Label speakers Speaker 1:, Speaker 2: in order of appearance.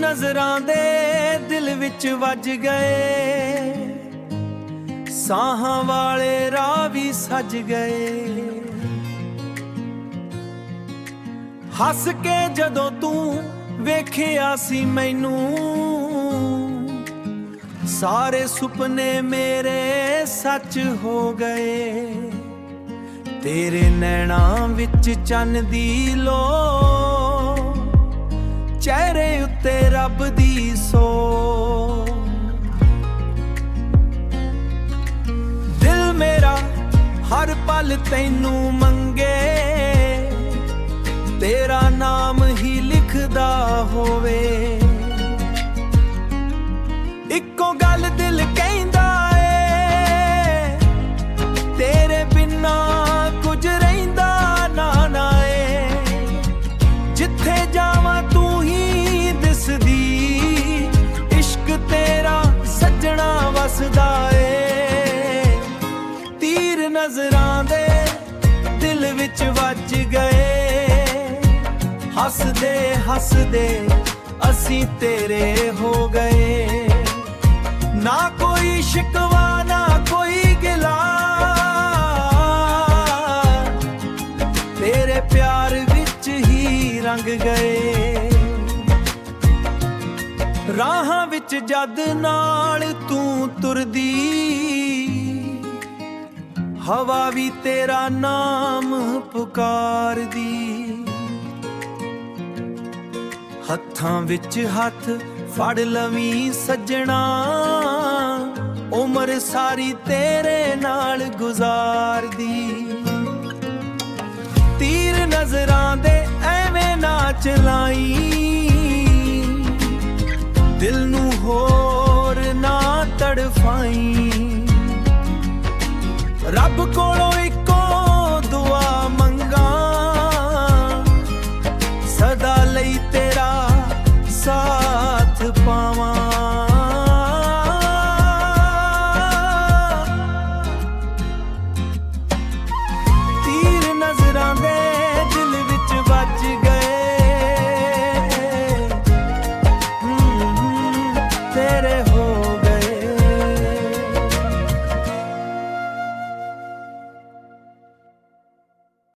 Speaker 1: ਨਜ਼ਰਾਂ ਦੇ ਦਿਲ ਵਿੱਚ ਵੱਜ ਗਏ, ਸਾਹਾਂ ਵਾਲੇ ਰਾਹ ਵੀ ਸੱਜ ਗਏ। ਹੱਸ ਕੇ ਜਦੋਂ ਤੂੰ ਵੇਖਿਆ ਸੀ ਮੈਨੂੰ, ਸਾਰੇ ਸੁਪਨੇ ਮੇਰੇ ਸੱਚ ਹੋ ਗਏ। ਤੇਰੇ ਨੈਣਾਂ ਵਿੱਚ ਚੰਨ ਦੀ ਲੋ, ਚਿਹਰੇ ਉੱਤੇ ਰੱਬ ਦੀ ਸੋ। ਦਿਲ ਮੇਰਾ ਹਰ ਪਲ ਤੈਨੂੰ ਮੰਗੇ, ਤੇਰਾ ਨਾਮ ਹੀ ਲਿਖਦਾ ਹੋਵੇ। ਇੱਕੋ ਗੱਲ ਦਿਲ ਕਹਿੰਦਾ ਏ, ਤੇਰੇ ਬਿਨਾ ਕੁਝ ਰਹਿੰਦਾ ਨਾ ਏ। ਜਿੱਥੇ ਜਾਵਾਂ ਤੂੰ ਹੀ ਦਿਸਦੀ, ਇਸ਼ਕ ਤੇਰਾ ਸੱਜਣਾ ਵਸਦਾ ਏ। ਤੀਰ ਨਜ਼ਰਾਂ ਦੇ ਦਿਲ ਵਿੱਚ ਵੱਜ ਗਏ, ਹੱਸਦੇ ਹੱਸਦੇ ਅਸੀਂ ਤੇਰੇ ਹੋ ਗਏ। ਨਾ ਕੋਈ ਸ਼ਿਕਵਾ ਨਾ ਕੋਈ ਗਿਲਾ, ਤੇਰੇ ਪਿਆਰ ਵਿੱਚ ਹੀ ਰੰਗ ਗਏ। ਰਾਹਾਂ ਵਿੱਚ ਜਦ ਨਾਲ ਤੂੰ ਤੁਰਦੀ, ਹਵਾ ਵੀ ਤੇਰਾ ਨਾਮ ਪੁਕਾਰਦੀ। ਹੱਥਾਂ ਵਿੱਚ ਹੱਥ ਫੜ ਲਵੀਂ ਸੱਜਣਾ, ਉਮਰ ਸਾਰੀ ਤੇਰੇ ਨਾਲ ਗੁਜ਼ਾਰਦੀ। ਤੀਰ ਨਜ਼ਰਾਂ ਦੇ ਐਵੇਂ ਨਾ ਚਲਾਈ, ਦਿਲ ਨੂੰ ਹੋਰ ਨਾ ਤੜਫਾਈ। ਰੱਬ ਕੋਲੋਂ ਇੱਕੋ ਦੁਆ ਮੰਗਾ, ਸਦਾ ਲਈ ਤੇਰੇ